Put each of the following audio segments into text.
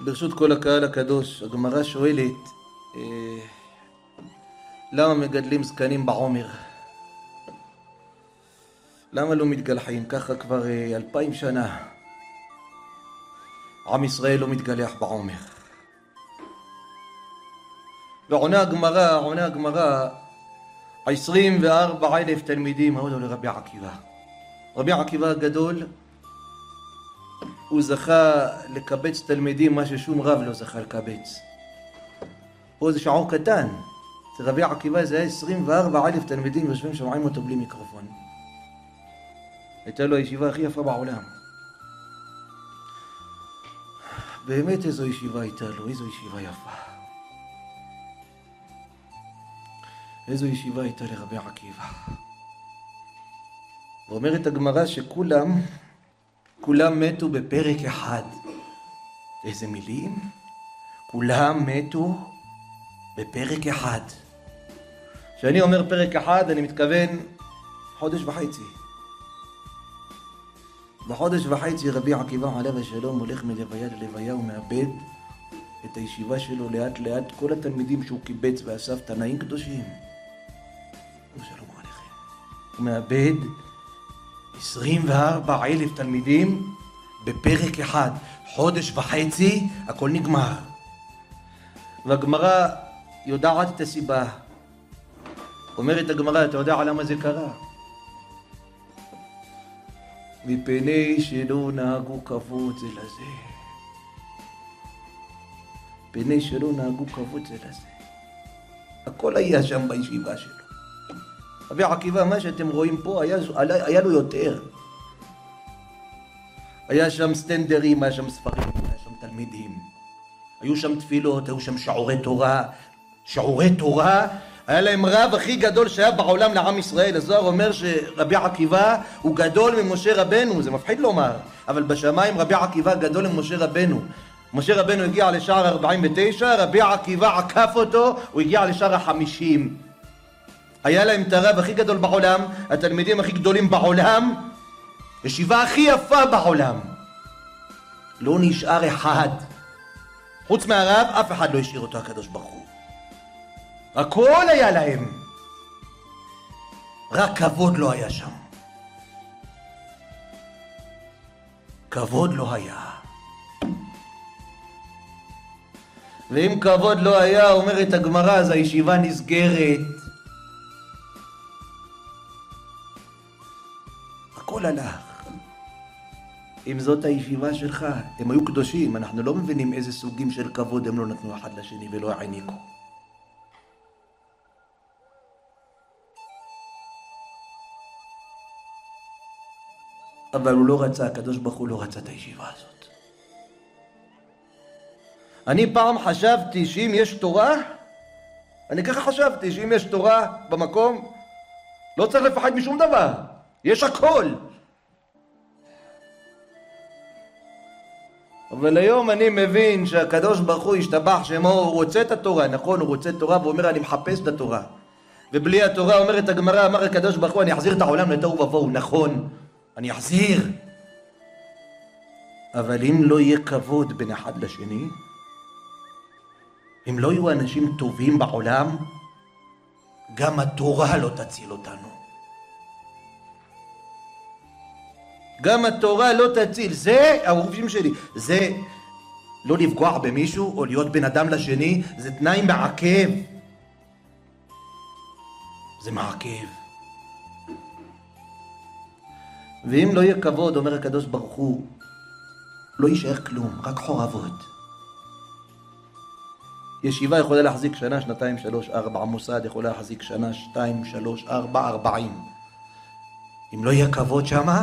ברשות כל הקהל הקדוש, הגמרא שואלת, למה מגדלים זקנים בעומר? למה לא מתגלחים? ככה כבר 2000 שנה. עם ישראל לא מתגלח בעומר. ועונה הגמרא, 24,000 תלמידים היו לרבי עקיבא. רבי עקיבא הגדול, הוא זכה לקבץ תלמידים, מה ששום רב לא זכה לקבץ. פה זה שעור קטן. רבי עקיבא זה היה 24,000 תלמידים יושבים שומעים אותו בלי מיקרופון. הייתה לו הישיבה הכי יפה בעולם. באמת איזו ישיבה הייתה לו, איזו ישיבה יפה. איזו ישיבה הייתה לרבי עקיבא. ואומרת הגמרא שכולם מתו בפרק אחד. איזה מילים? כולם מתו בפרק אחד. כשאני אומר פרק אחד, אני מתכוון חודש וחצי. בחודש וחצי רבי עקיבא עליו השלום הולך מלוויה ללוויה ומאבד את הישיבה שלו לאט לאט. כל התלמידים שהוא קיבץ ואסף תנאים קדושים. ושלום עליכם. הוא מאבד 24,000 תלמידים בפרק אחד. חודש וחצי, הכל נגמר. והגמרא יודעת את הסיבה. אומרת הגמרא, אתה יודע למה זה קרה? מפני שלא נהגו כבוד זה לזה. מפני שלא נהגו כבוד זה לזה. הכל היה שם בישיבה שלו. רבי עקיבא, מה שאתם רואים פה, היה לו יותר. היה שם סטנדרים, היה שם ספרים, היה שם תלמידים. היו שם תפילות, היו שם שעורי תורה. היה להם רב הכי גדול שהיה בעולם לעם ישראל. הזוהר אומר שרבי עקיבא הוא גדול ממשה רבנו. זה מפחיד לומר, אבל בשמיים רבי עקיבא גדול ממשה רבנו. משה רבנו הגיע לשער 49, רבי עקיבא עקף אותו, הוא הגיע לשער 50. היה להם את הרב הכי גדול בעולם, התלמידים הכי גדולים בעולם, ישיבה הכי יפה בעולם. לא נשאר אחד. חוץ מהרב, אף אחד לא השאיר אותו הקדוש ברוך הוא. הכל היה להם. רק כבוד לא היה שם. כבוד לא היה. ואם כבוד לא היה, אומרת הגמרא, אז הישיבה נסגרת. הכל הלך. אם זאת הישיבה שלך, הם היו קדושים. אנחנו לא מבינים איזה סוגים של כבוד הם לא נתנו אחד לשני ולא העניקו. אבל הוא לא רצה, הקדוש ברוך הוא לא רצה את הישיבה הזאת. אני פעם חשבתי שאם יש תורה, אני ככה חשבתי שאם יש תורה במקום, לא צריך לפחד משום דבר. יש הכל. אבל היום אני מבין שהקדוש ברוך הוא השתבח שמו, הוא רוצה את התורה, נכון, הוא רוצה תורה, והוא אומר אני מחפש את התורה. ובלי התורה אומרת הגמרא, אמר הקדוש ברוך הוא, אני אחזיר את העולם לתוהו ובוהו, נכון, אני אחזיר. אבל אם לא יהיה כבוד בין אחד לשני, אם לא יהיו אנשים טובים בעולם, גם התורה לא תציל אותנו. גם התורה לא תציל. זה, הרופאים שלי, זה לא לפגוע במישהו או להיות בן אדם לשני, זה תנאי מעכב. זה מעכב. ואם לא יהיה כבוד, אומר הקדוש ברוך הוא, לא יישאר כלום, רק חורבות. ישיבה יכולה להחזיק שנה, שנתיים, 3, 4, מוסד יכולה להחזיק שנה, 2, 3, 4, 40. אם לא יהיה כבוד שמה,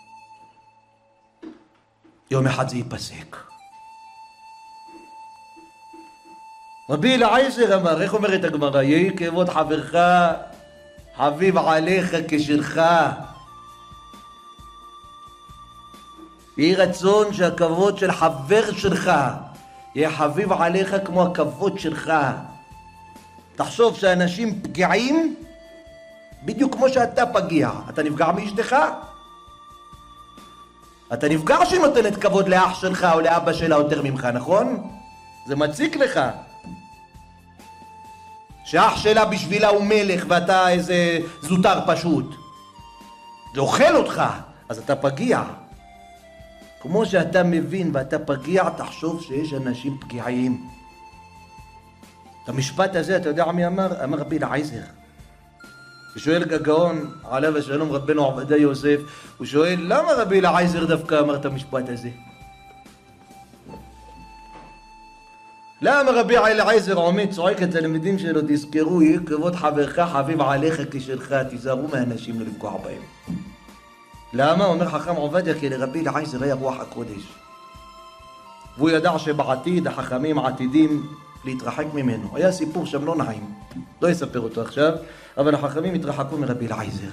יום אחד זה ייפסק. רבי אליעזר אמר, איך אומרת הגמרא? יהי כבוד חברך, חביב עליך כשלך. יהי רצון שהכבוד של חבר שלך יהיה חביב עליך כמו הכבוד שלך. תחשוב שאנשים פגיעים בדיוק כמו שאתה פגיע. אתה נפגע מאשתך? אתה נפגע שהיא נותנת כבוד לאח שלך או לאבא שלה יותר ממך, נכון? זה מציק לך. שאח שלה בשבילה הוא מלך ואתה איזה זוטר פשוט. זה אוכל אותך, אז אתה פגיע. כמו שאתה מבין ואתה פגיע, תחשוב שיש אנשים פגיעים. את המשפט הזה, אתה יודע מי אמר? אמר רבי אליעזר. הוא שואל גאון, עליו השלום רבנו עובדיה יוסף, הוא שואל, למה רבי אליעזר דווקא אמר את המשפט הזה? למה רבי אליעזר עומד, צועק את התלמידים שלו, תזכרו, יהיה כבוד חברך חביב עליך כשלך, תיזהרו מהאנשים לא לפגוע בהם. למה? אומר חכם עובדיה, כי לרבי אליעזר היה רוח הקודש. והוא ידע שבעתיד החכמים עתידים להתרחק ממנו. היה סיפור שם לא נעים, לא אספר אותו עכשיו, אבל החכמים התרחקו מרבי אליעזר.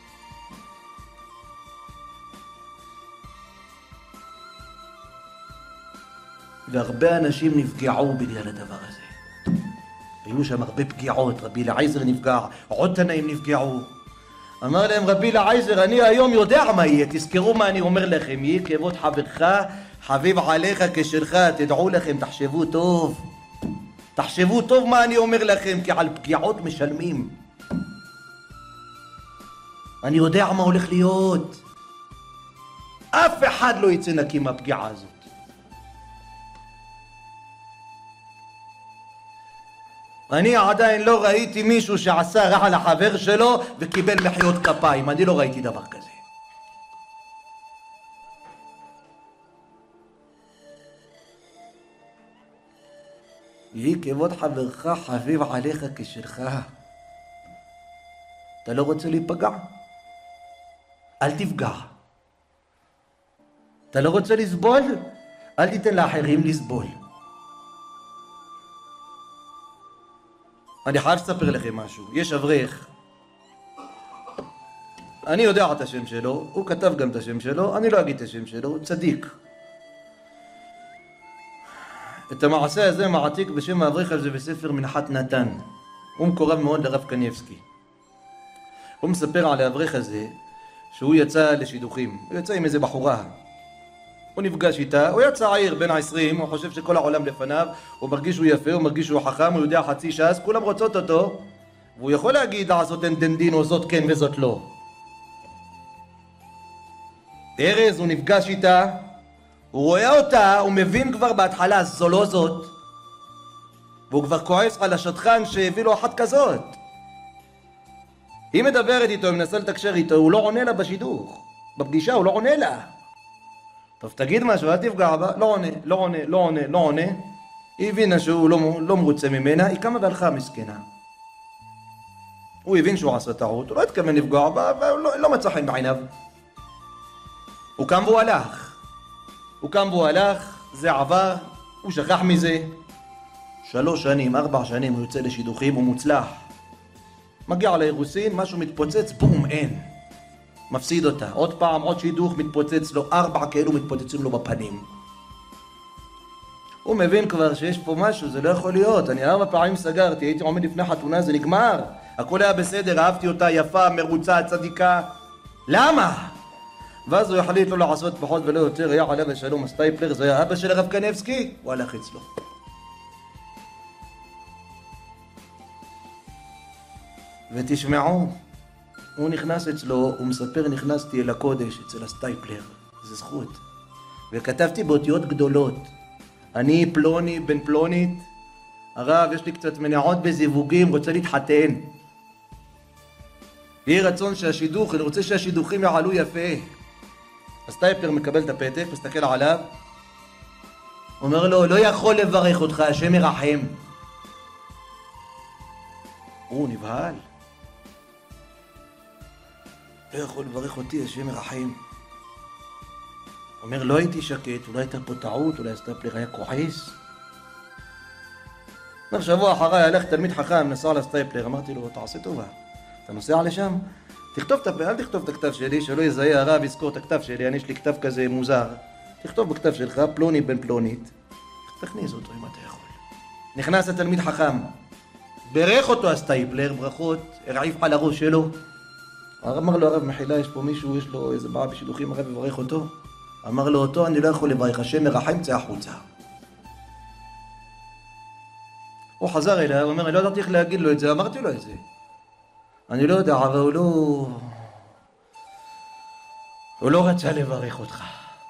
והרבה אנשים נפגעו בגלל הדבר הזה. היו שם הרבה פגיעות, רבי אליעזר נפגע, עוד תנאים נפגעו. אמר להם רבי אליעזר, אני היום יודע מה יהיה, תזכרו מה אני אומר לכם, יהיה כבוד חברך, חביב עליך כשלך, תדעו לכם, תחשבו טוב. תחשבו טוב מה אני אומר לכם, כי על פגיעות משלמים. אני יודע מה הולך להיות. אף אחד לא יצא נקי מהפגיעה הזאת. אני עדיין לא ראיתי מישהו שעשה רע לחבר שלו וקיבל מחיאות כפיים. אני לא ראיתי דבר כזה. יהי כבוד חברך חביב עליך כשלך. אתה לא רוצה להיפגע? אל תפגע. אתה לא רוצה לסבול? אל תיתן לאחרים לסבול. אני חייב לספר לכם משהו. יש אברך, אני יודע את השם שלו, הוא כתב גם את השם שלו, אני לא אגיד את השם שלו, הוא צדיק. את המעשה הזה מעתיק בשם האברך הזה בספר מנחת נתן. הוא מקורב מאוד לרב קניבסקי. הוא מספר על האברך הזה שהוא יצא לשידוכים. הוא יצא עם איזה בחורה. הוא נפגש איתה, הוא היה צעיר בין ה-20, הוא חושב שכל העולם לפניו, הוא מרגיש שהוא יפה, הוא מרגיש שהוא חכם, הוא יודע חצי ש"ס, כולם רוצות אותו, והוא יכול להגיד לעשות דין או זאת כן וזאת לא. ארז, הוא נפגש איתה, הוא רואה אותה, הוא מבין כבר בהתחלה, זו לא זאת, והוא כבר כועס על השטחן שהביא לו אחת כזאת. היא מדברת איתו, היא מנסה לתקשר איתו, הוא לא עונה לה בשידוך, בפגישה הוא לא עונה לה. טוב, תגיד משהו, אל תפגע בה, לא עונה, לא עונה, לא עונה, לא עונה. היא הבינה שהוא לא מרוצה ממנה, היא קמה והלכה מסכנה. הוא הבין שהוא עשה טעות, הוא לא התכוון לפגוע בה, ולא מצא חן בעיניו. הוא קם והוא הלך. הוא קם והוא הלך, זה עבר, הוא שכח מזה. 3 שנים, 4 שנים הוא יוצא לשידוכים, הוא מוצלח. מגיע לאירוסין, משהו מתפוצץ, בום, אין. מפסיד אותה. עוד פעם, עוד שידוך, מתפוצץ לו, 4 כאלו מתפוצצים לו בפנים. הוא מבין כבר שיש פה משהו, זה לא יכול להיות. אני 4 פעמים סגרתי, הייתי עומד לפני חתונה, זה נגמר. הכל היה בסדר, אהבתי אותה, יפה, מרוצה, צדיקה. למה? ואז הוא החליט לא לעשות פחות ולא יותר, היה עליו השלום הסטייפלר, זה היה אבא של הרב קניבסקי, הוא הלך אצלו. ותשמעו, הוא נכנס אצלו, הוא מספר, נכנסתי אל הקודש, אצל הסטייפלר, זה זכות. וכתבתי באותיות גדולות, אני פלוני בן פלונית, הרב, יש לי קצת מניעות בזיווגים, רוצה להתחתן. יהי רצון שהשידוך, אני רוצה שהשידוכים יעלו יפה. הסטייפלר מקבל את הפתק, מסתכל עליו, אומר לו, לא יכול לברך אותך, השם ירחם. הוא נבהל. לא יכול לברך אותי, השם ירחם. אומר, לא הייתי שקט, אולי הייתה פה טעות, אולי הסטייפלר היה כועס. אומר, שבוע אחריי הלך תלמיד חכם, נסע לסטייפלר, אמרתי לו, תעשה טובה, אתה נוסע לשם? תכתוב, אל תכתוב את הכתב שלי, שלא יזהה הרב יזכור את הכתב שלי, יש לי כתב כזה מוזר. תכתוב בכתב שלך, פלוני בן פלונית, תכניס אותו אם אתה יכול. נכנס התלמיד חכם, ברך אותו הסטייפלר, ברכות, הרעיף על הראש שלו. אמר לו הרב, מחילה, יש פה מישהו, יש לו איזה בעיה בשידוכים, הרב יברך אותו. אמר לו אותו, אני לא יכול לברך, השם מרחם, צא החוצה. הוא חזר אליה, הוא אומר, אני לא ידעתי איך להגיד לו את זה, אמרתי לו את זה. אני לא יודע, אבל הוא לא רצה לברך אותך.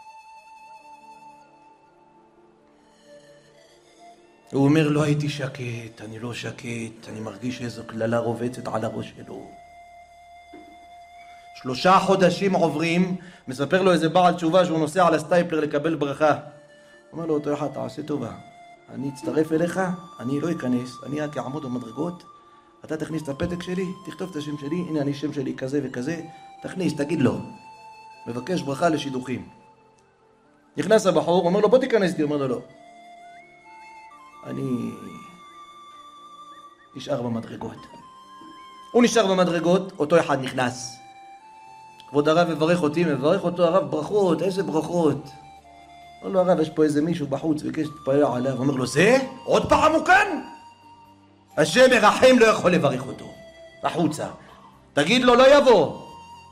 הוא אומר, לא הייתי שקט, אני לא שקט, אני מרגיש איזו כללה רובצת על הראש שלו. 3 חודשים עוברים, מספר לו איזה בעל תשובה שהוא נוסע על הסטייפלר לקבל ברכה. אומר לו, אותו אחד, תעשה טובה, אני אצטרף אליך, אני לא אכנס, אני רק אעמוד במדרגות, אתה תכניס את הפתק שלי, תכתוב את השם שלי, הנה אני שם שלי כזה וכזה, תכניס, תגיד לו, מבקש ברכה לשידוכים. נכנס הבחור, אומר לו, בוא תיכנס איתי, אומר לו, לא. אני נשאר במדרגות. הוא נשאר במדרגות, אותו אחד נכנס. כבוד הרב מברך אותי, מברך אותו הרב, ברכות, איזה ברכות. אומר לו הרב, יש פה איזה מישהו בחוץ, ביקש להתפלל עליו. אומר לו, זה? עוד פעם הוא כאן? השם מרחם, לא יכול לברך אותו. החוצה. תגיד לו, לא יבוא.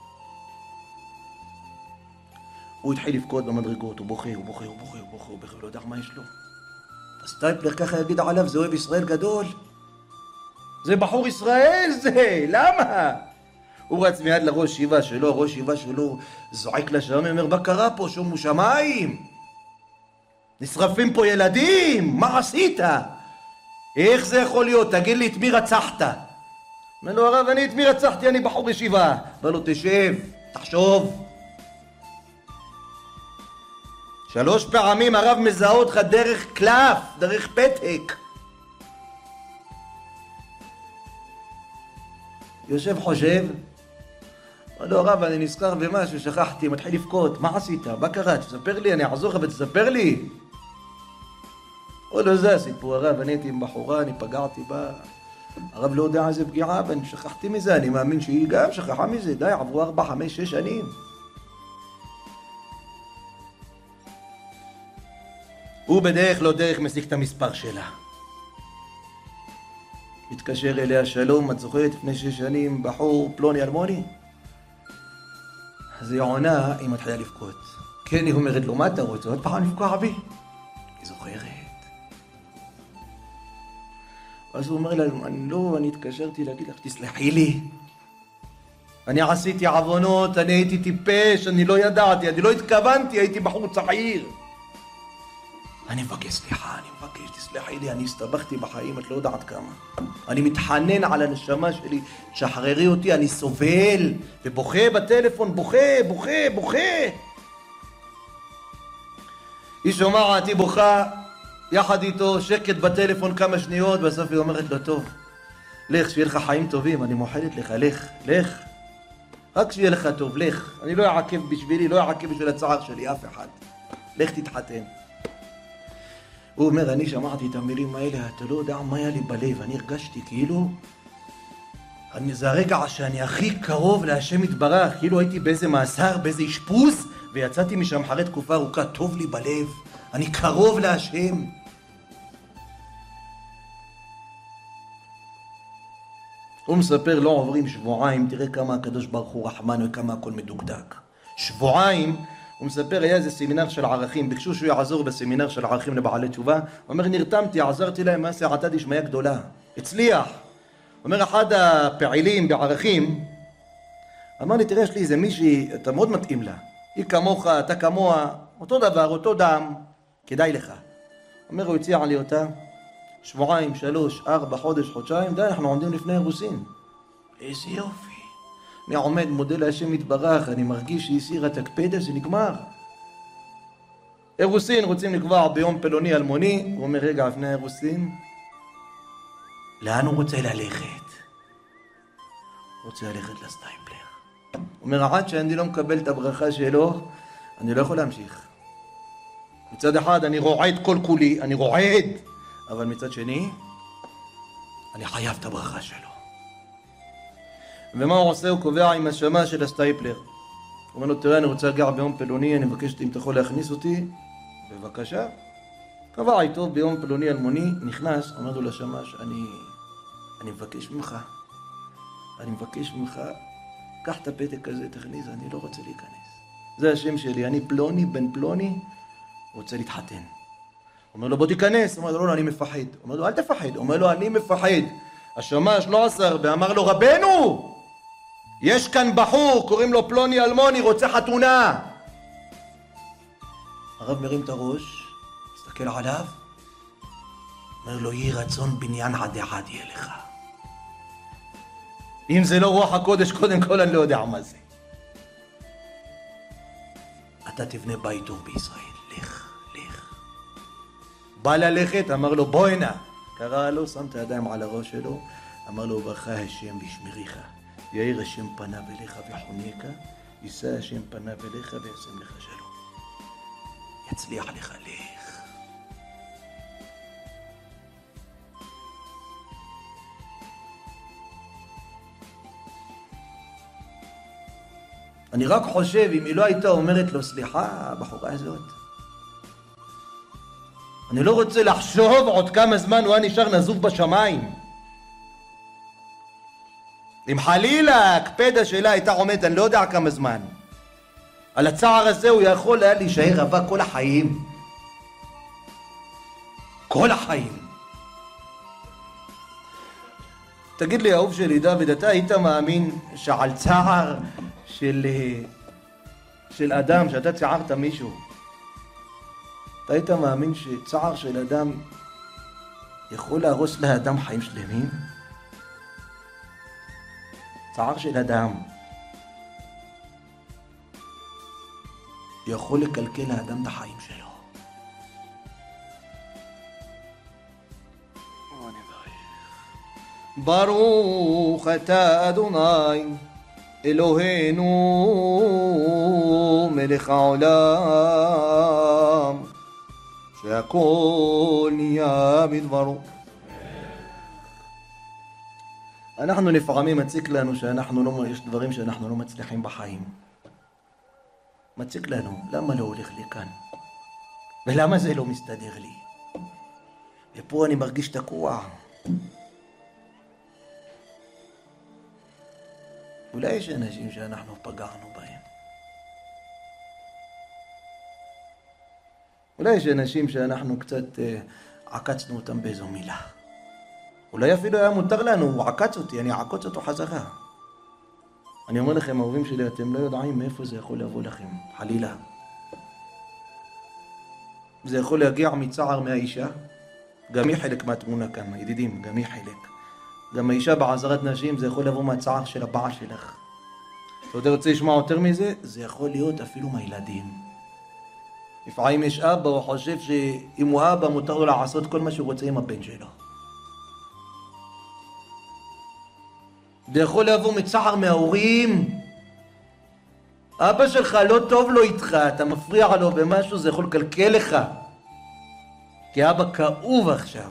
הוא התחיל לבכות במדרגות, הוא בוכה, הוא בוכה, הוא בוכה, הוא בוכה, הוא בוכה, הוא לא יודע מה יש לו. הסטייפלר ככה יגיד עליו, זה אוהב ישראל גדול. זה בחור ישראל זה, למה? הוא רץ מיד לראש שיבה שלו, ראש שיבה שלו זועק לשם, אומר, מה קרה פה? שומו שמיים. נשרפים פה ילדים, מה עשית? איך זה יכול להיות? תגיד לי, את מי רצחת? אומר לו הרב, אני את מי רצחתי? אני בחור ישיבה. אומר לו, תשב, תחשוב. 3 פעמים הרב מזהה אותך דרך קלף, דרך פתק. יושב חושב, אומר לו הרב, אני נזכר במשהו, שכחתי, מתחיל לבכות, מה עשית? מה קרה? תספר לי, אני אעזור לך ותספר לי. או לא, זה הסיפור, הרב, אני הייתי עם בחורה, אני פגעתי בה, הרב לא יודע איזה פגיעה, ואני שכחתי מזה, אני מאמין שהיא גם שכחה מזה, די, עברו 4, 5, 6 שנים. הוא בדרך לא דרך מסיק את המספר שלה. מתקשר אליה, שלום, את זוכרת לפני 6 שנים בחור פלוני אלמוני? אז היא עונה, היא מתחילה לבכות. כן, היא אומרת לו, מה אתה רוצה? עוד פעם לפגוע בי? היא זוכרת. אז הוא אומר לה, אני התקשרתי להגיד לך, תסלחי לי. אני עשיתי עוונות, אני הייתי טיפש, אני לא ידעתי, אני לא התכוונתי, הייתי בחור צעיר. אני מבקש סליחה, אני מבקש, תסלחי לי, אני הסתבכתי בחיים, את לא יודעת כמה. אני מתחנן על הנשמה שלי, שחררי אותי, אני סובל, ובוכה בטלפון, בוכה. היא שומעת, היא בוכה, יחד איתו, שקט בטלפון כמה שניות, בסוף היא אומרת לו, טוב, לך, שיהיה לך חיים טובים, אני מוחלת לך, לך. רק שיהיה לך טוב, לך. אני לא אעכב בשבילי, לא אעכב בשביל הצער שלי, אף אחד. לך תתחתן. הוא אומר, אני שמעתי את המילים האלה, אתה לא יודע מה היה לי בלב, אני הרגשתי כאילו, זה הרגע שאני הכי קרוב להשם יתברך, כאילו הייתי באיזה מאסר, באיזה אשפוז, ויצאתי משם אחרי תקופה ארוכה, טוב לי בלב, אני קרוב להשם. הוא מספר, לא עוברים שבועיים, תראה כמה הקדוש ברוך הוא רחמן וכמה הכל מדוקדק. שבועיים, הוא מספר, היה איזה סמינר של ערכים, ביקשו שהוא יעזור בסמינר של ערכים לבעלי תשובה. הוא אומר, נרתמתי, עזרתי להם, מה סעתה דשמיא גדולה. הצליח. הוא אומר, אחד הפעילים בערכים, אמר לי, תראה, יש לי איזה מישהי, אתה מאוד מתאים לה. היא כמוך, אתה כמוה, אותו דבר, אותו דם, כדאי לך. הוא אומר, הוא הציע לי אותה, 2, 3, 4, חודש, חודשיים, די, אנחנו עומדים לפני אירוסין. איזה יופי. אני עומד, מודה להשם יתברך, אני מרגיש שהיא הסירה את הקפדה, זה נגמר. אירוסין רוצים לקבוע ביום פלוני אלמוני, הוא אומר, רגע, לפני אירוסין, לאן הוא רוצה ללכת? הוא רוצה ללכת לסטייפלר. הוא אומר, עד שאני לא מקבל את הברכה שלו, אני לא יכול להמשיך. מצד אחד, אני רועד כל כולי, אני רועד, אבל מצד שני, אני חייב את הברכה שלו. ומה הוא עושה? הוא קובע עם השמה של הסטייפלר. הוא אומר לו, תראה, אני רוצה להגיע ביום פלוני, אני מבקש אם אתה יכול להכניס אותי, בבקשה. קבע איתו ביום פלוני אלמוני, נכנס, אומר לו לשמש, אני מבקש ממך, קח את הפתק הזה, תכניס, אני לא רוצה להיכנס. זה השם שלי, אני פלוני, בן פלוני, רוצה להתחתן. אומר לו, בוא תיכנס. אומר לו, לא, אני מפחד. אומר לו, אל תפחד. אומר לו, אני מפחד. השמש לא עשה הרבה, אמר לו, רבנו, יש כאן בחור, קוראים לו פלוני אלמוני, רוצה חתונה. הרב מרים את הראש, מסתכל עליו, אומר לו, יהי רצון בניין עדי עדי אליך. אם זה לא רוח הקודש, קודם כל אני לא יודע מה זה. אתה תבנה בית טוב בישראל, לך, לך. בא ללכת, אמר לו, בוא הנה. קרא לו, שם את הידיים על הראש שלו, אמר לו, ברכה השם וישמריך, יאיר השם פניו אליך וחונקה, יישא השם פניו אליך וישם לך שלום. יצליח לך, לך. אני רק חושב, אם היא לא הייתה אומרת לו, סליחה, הבחורה הזאת, אני לא רוצה לחשוב עוד כמה זמן הוא היה נשאר נזוף בשמיים. אם חלילה הקפדה שלה הייתה עומדת, אני לא יודע כמה זמן, על הצער הזה הוא יכול היה להישאר אבק כל החיים. כל החיים. תגיד לי, אהוב שלי דוד, אתה היית מאמין שעל צער של אדם, שאתה צערת מישהו, אתה היית מאמין שצער של אדם יכול להרוס לאדם חיים שלמים? צער של אדם יכול לקלקל לאדם את החיים שלו. ברוך אתה אדוני אלוהינו מלך העולם שהכל נהיה בדברו. אנחנו לפעמים מציק לנו יש דברים שאנחנו לא מצליחים בחיים. מציק לנו, למה לא הולך לי כאן? ולמה זה לא מסתדר לי? ופה אני מרגיש תקוע. אולי יש אנשים שאנחנו פגענו בהם. אולי יש אנשים שאנחנו קצת עקצנו אותם באיזו מילה. אולי אפילו היה מותר לנו, הוא עקץ אותי, אני אעקוץ אותו חזרה. אני אומר לכם, אהובים שלי, אתם לא יודעים מאיפה זה יכול לבוא לכם, חלילה. זה יכול להגיע מצער מהאישה, גם היא חלק מהתמונה כאן, ידידים, גם היא חלק. גם האישה בעזרת נשים, זה יכול לבוא מהצער של הבעל שלך. אתה רוצה לשמוע יותר מזה? זה יכול להיות אפילו מהילדים. לפעמים יש אבא, הוא חושב שאם הוא אבא, מותר לו לעשות כל מה שהוא רוצה עם הבן שלו. זה יכול לבוא מצער מההורים. אבא שלך לא טוב לו איתך, אתה מפריע לו במשהו, זה יכול לקלקל לך. כי אבא כאוב עכשיו.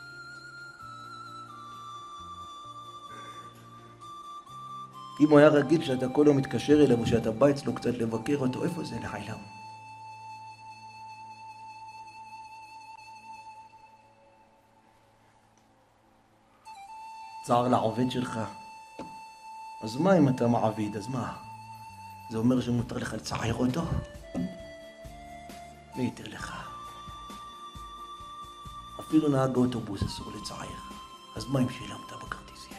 אם הוא היה רגיל שאתה כל יום מתקשר אליו, או שאתה בא אצלו קצת לבקר אותו, איפה זה נעלם? צער לעובד שלך. אז מה אם אתה מעביד? אז מה? זה אומר שמותר לך לצער אותו? מי יתר לך? אפילו נהג אוטובוס אסור לצער. אז מה אם שילמת בכרטיסיה?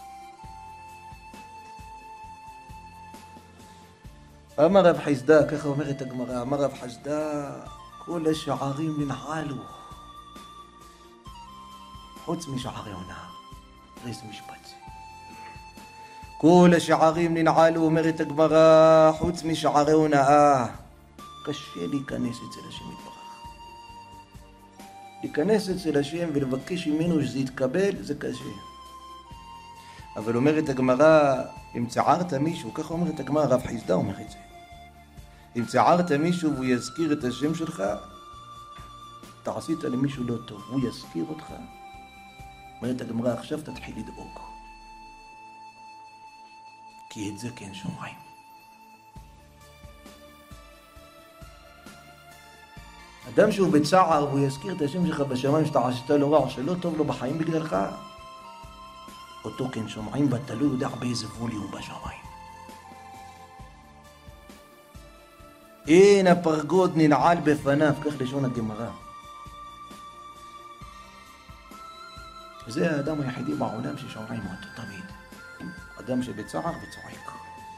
אמר רב חסדה, ככה אומרת הגמרא, אמר רב חסדה, כל השערים ננעלו חוץ משערי הונאה. ריס משפט. כל השערים ננעלו, אומרת הגמרא, חוץ משערי הונאה. קשה להיכנס אצל השם יתברך. להיכנס אצל השם ולבקש ממנו שזה יתקבל, זה קשה. אבל אומרת הגמרא, אם צערת מישהו, ככה אומרת הגמרא, רב חסדה אומר את זה. אם צערת מישהו והוא יזכיר את השם שלך, אתה עשית למישהו לא טוב, הוא יזכיר אותך. אומרת הגמרא, עכשיו תתחיל לדאוג. כי את זה כן שומעים. אדם שהוא בצער והוא יזכיר את השם שלך בשמיים שאתה עשית לו רע, שלא טוב לו בחיים בגללך, אותו כן שומעים, ואתה לא יודע באיזה ווליום בשמיים. אין הפרגוד ננעל בפניו, כך לשון הגמרא. זה האדם היחידי בעולם ששומעים אותו תמיד. אדם שבצער וצועק.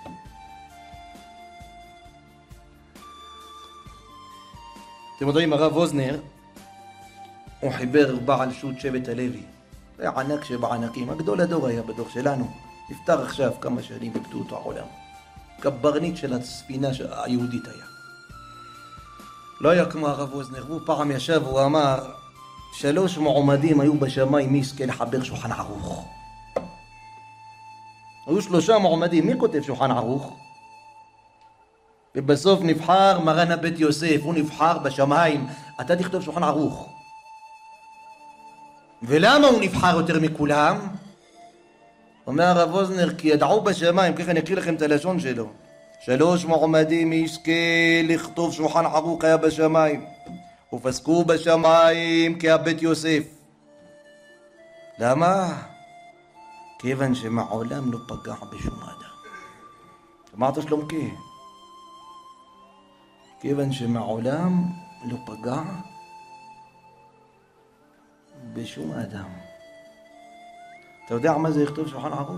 אתם יודעים, הרב אוזנר, הוא חיבר בעל שו"ת שבט הלוי. זה ענק שבענקים, הגדול הדור היה בדור שלנו. נפטר עכשיו כמה שנים בגדות העולם. קברניט של הספינה היהודית היה. לא היה כמו הרב אוזנר, הוא פעם ישב, הוא אמר, 3 מועמדים היו בשמיים, מי יזכה לחבר שולחן ערוך? היו 3 מועמדים, מי כותב שולחן ערוך? ובסוף נבחר מרן הבית יוסף, הוא נבחר בשמיים, אתה תכתוב שולחן ערוך. ולמה הוא נבחר יותר מכולם? אומר הרב אוזנר, כי ידעו בשמיים, ככה אני אקריא לכם את הלשון שלו. 3 מועמדים מי יזכה לכתוב שולחן ערוך היה בשמיים. ופסקו בשמיים כהבית יוסף. למה? כיוון שמעולם לא פגע בשום אדם. אמרת שלומקה? כיוון שמעולם לא פגע בשום אדם. אתה יודע מה זה לכתוב שולחן ערוך?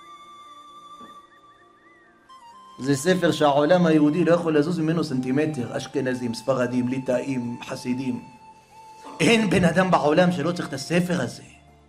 זה ספר שהעולם היהודי לא יכול לזוז ממנו סנטימטר. אשכנזים, ספרדים, ליטאים, חסידים. אין בן אדם בעולם שלא צריך את הספר הזה.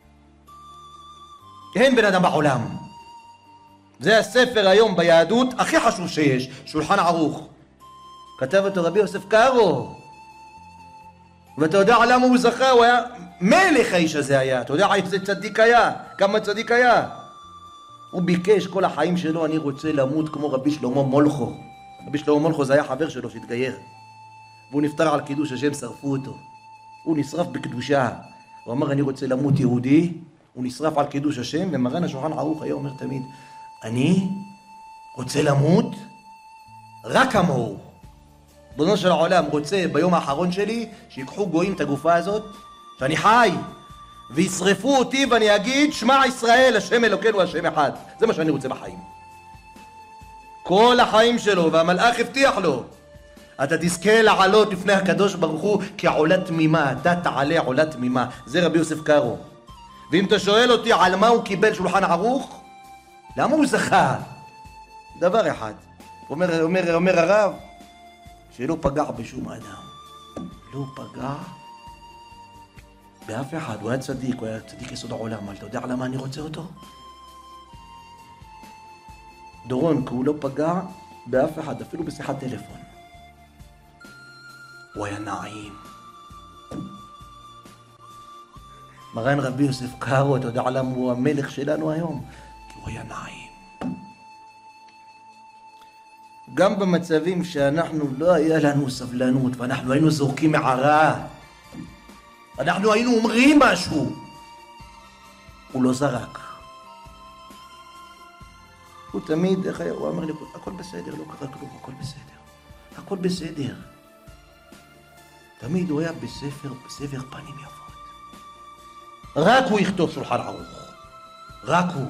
אין בן אדם בעולם. זה הספר היום ביהדות הכי חשוב שיש, שולחן ערוך. כתב אותו רבי יוסף קארו. ואתה יודע למה הוא זכה? הוא היה מלך האיש הזה היה. אתה יודע איזה צדיק היה? כמה צדיק היה? הוא ביקש כל החיים שלו, אני רוצה למות כמו רבי שלמה מולכו. רבי שלמה מולכו זה היה חבר שלו שהתגייר. והוא נפטר על קידוש השם, שרפו אותו. הוא נשרף בקדושה. הוא אמר, אני רוצה למות יהודי. הוא נשרף על קידוש השם, ומרן השולחן ערוך היה אומר תמיד, אני רוצה למות רק כמוהו. בנו של העולם רוצה ביום האחרון שלי, שיקחו גויים את הגופה הזאת, שאני חי, וישרפו אותי ואני אגיד, שמע ישראל, השם אלוקינו, השם אחד. זה מה שאני רוצה בחיים. כל החיים שלו, והמלאך הבטיח לו, אתה תזכה לעלות לפני הקדוש ברוך הוא כעולה תמימה, אתה תעלה עולה תמימה. זה רבי יוסף קארו. ואם אתה שואל אותי על מה הוא קיבל שולחן ערוך, למה הוא זכה? דבר אחד. אומר הרב, שלא פגע בשום אדם. לא פגע באף אחד. הוא היה צדיק, הוא היה צדיק יסוד העולם. אבל אתה יודע למה אני רוצה אותו? דורון, כי הוא לא פגע באף אחד, אפילו בשיחת טלפון. הוא היה נעים. מרן רבי יוסף קארו, אתה יודע למה הוא המלך שלנו היום? כי הוא היה נעים. גם במצבים שאנחנו לא היה לנו סבלנות, ואנחנו היינו זורקים מערה, אנחנו היינו אומרים משהו, הוא לא זרק. הוא תמיד, הוא אמר לי, הכל בסדר, לא קרה כלום, הכל בסדר. הכל בסדר. תמיד הוא היה בסבר פנים יפות. רק הוא יכתוב שולחן ערוך. רק הוא.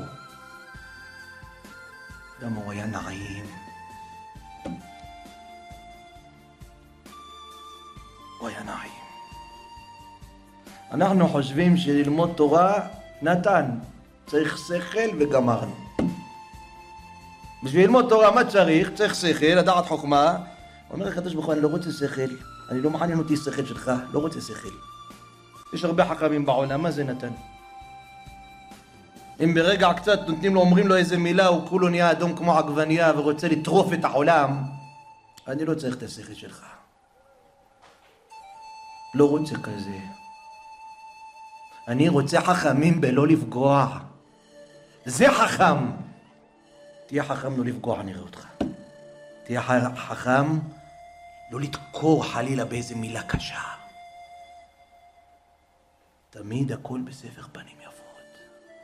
למה הוא היה נעים. הוא היה נעים. אנחנו חושבים שללמוד תורה נתן. צריך שכל וגמרנו. בשביל ללמוד תורה מה צריך? צריך שכל, לדעת חוכמה. אומר הקדוש ברוך הוא, אני לא רוצה שכל. אני לא מעניין אותי שכל שלך, לא רוצה שכל. יש הרבה חכמים בעולם, מה זה נתן? אם ברגע קצת נותנים לו, אומרים לו איזה מילה, הוא כולו נהיה אדום כמו עגבנייה ורוצה לטרוף את העולם, אני לא צריך את השכל שלך. לא רוצה כזה. אני רוצה חכמים בלא לפגוע. זה חכם. תהיה חכם לא לפגוע, נראה אותך. תהיה חכם לא לתקור חלילה באיזה מילה קשה. תמיד הכל בספר פנים יפות.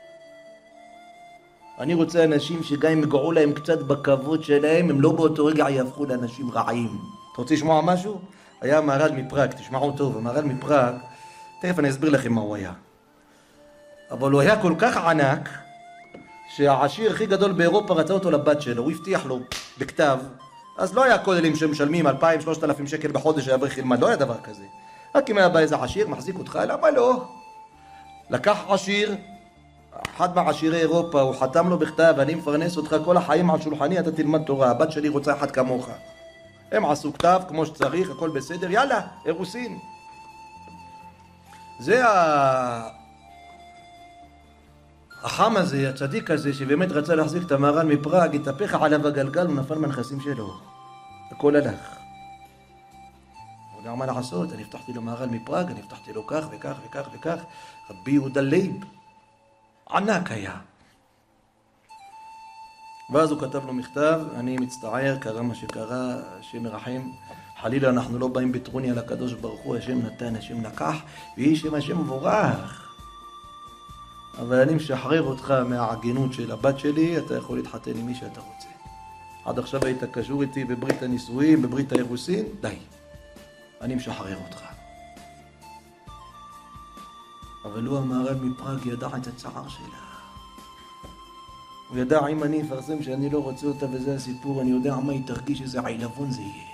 אני רוצה אנשים שגם אם יגעו להם קצת בכבוד שלהם, הם לא באותו רגע יהפכו לאנשים רעים. אתה רוצה לשמוע משהו? היה מהר"ל מפראג, תשמעו טוב, המהר"ל מפראג, תכף אני אסביר לכם מה הוא היה. אבל הוא היה כל כך ענק, שהעשיר הכי גדול באירופה רצה אותו לבת שלו, הוא הבטיח לו בכתב, אז לא היה כוללים שמשלמים 2,000-3,000 שקל בחודש שהאברך ילמד, לא היה דבר כזה. רק אם היה בא איזה עשיר, מחזיק אותך, למה לא? לקח עשיר, אחד מעשירי אירופה, הוא חתם לו בכתב, אני מפרנס אותך כל החיים על שולחני, אתה תלמד תורה, הבת שלי רוצה אחד כמוך. הם עשו כתב כמו שצריך, הכל בסדר, יאללה, אירוסין. זה החם הזה, הצדיק הזה, שבאמת רצה להחזיק את המהר"ל מפראג, התהפך עליו הגלגל, הוא נפל מהנכסים שלו. הכל הלך. הוא יודע מה לעשות, אני הבטחתי לו מהר"ל מפראג, אני הבטחתי לו כך וכך וכך וכך. רבי יהודה לייב, ענק היה. ואז הוא כתב לו מכתב, אני מצטער, קרה מה שקרה, השם מרחם, חלילה אנחנו לא באים בטרוניה לקדוש ברוך הוא, השם נתן, השם לקח, ויהי שם השם מבורך. אבל אני משחרר אותך מהעגינות של הבת שלי, אתה יכול להתחתן עם מי שאתה רוצה. עד עכשיו היית קשור איתי בברית הנישואים, בברית האירוסין, די. אני משחרר אותך. אבל הוא המהר"ל מפראג ידע את הצער שלה. הוא ידע אם אני אפרסם שאני לא רוצה אותה וזה הסיפור, אני יודע מה היא תרגיש, איזה עילבון זה יהיה.